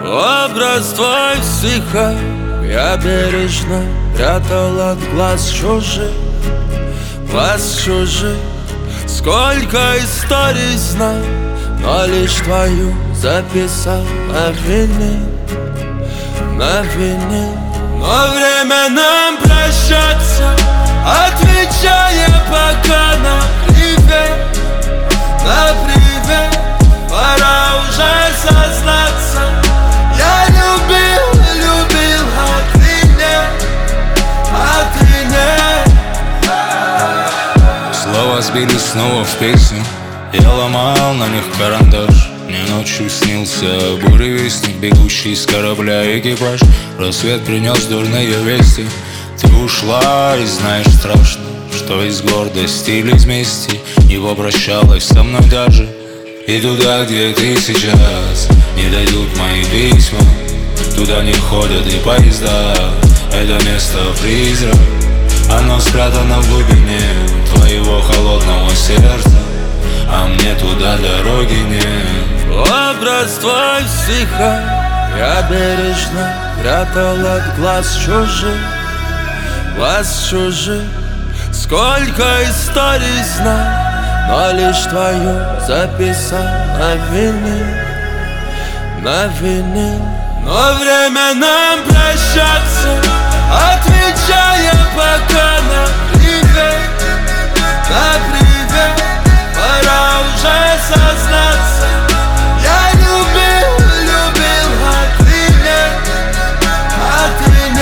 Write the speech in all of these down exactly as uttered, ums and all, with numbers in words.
Образ твой в стихах я бережно прятал от глаз чужих, глаз чужих. Сколько историй знал, но лишь твою записал на винил, на винил. Но время нам прощаться, отвечая пока на привет, на привет. Пора уже сознаться, я любил, любил, а ты нет, а ты нет. Слова сбились снова в песню, я ломал на них карандаш. Мне ночью снился буревестник, бегущий с корабля экипаж. Рассвет принес дурные вести, ты ушла и знаешь страшно, что из гордости или из мести не попрощалась со мной даже. И туда, где ты сейчас, не дойдут мои письма, туда не ходят и поезда. Это место призрак, оно спрятано в глубине твоего холодного сердца, а мне туда дороги нет. Образ твой в стихах я бережно прятал от глаз чужих, глаз чужих. Сколько историй знал, но лишь твою записал на винил, на винил. Но время нам прощаться, отвечая пока на привет, на привет. Пора уже сознаться, я любил, любил, а ты нет, а ты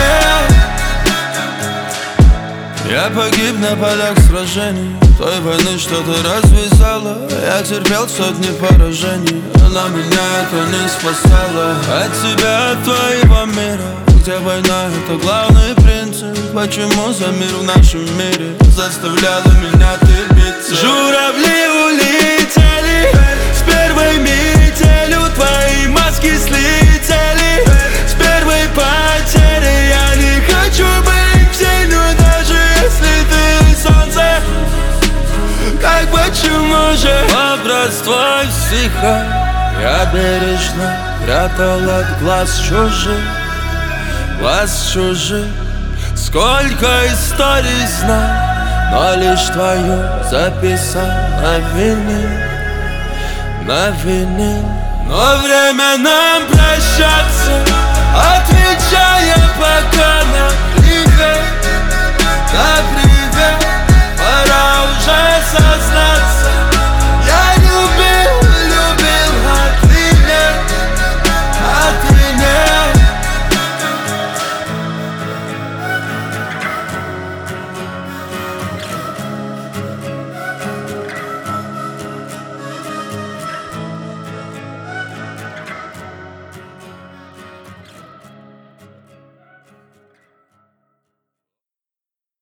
нет. Я погиб на полях сражений той войны, что ты развязала. Я терпел сотни поражений, но меня это не спасало. От тебя, от твоего мира, где война — это главный принцип. Почему за мир в нашем мире заставляла меня терпеться? Журавли улетели с первой метелью, твои маски слетели с первой потери. Я не хочу быть тенью, даже если ты солнце. Так почему же образ твой в стихах я бережно прятал от глаз чужих, глаз чужих. Сколько историй знал, но лишь твою записал на винил, на винил. Но время нам прощаться, отвечая пока на привет, на привет.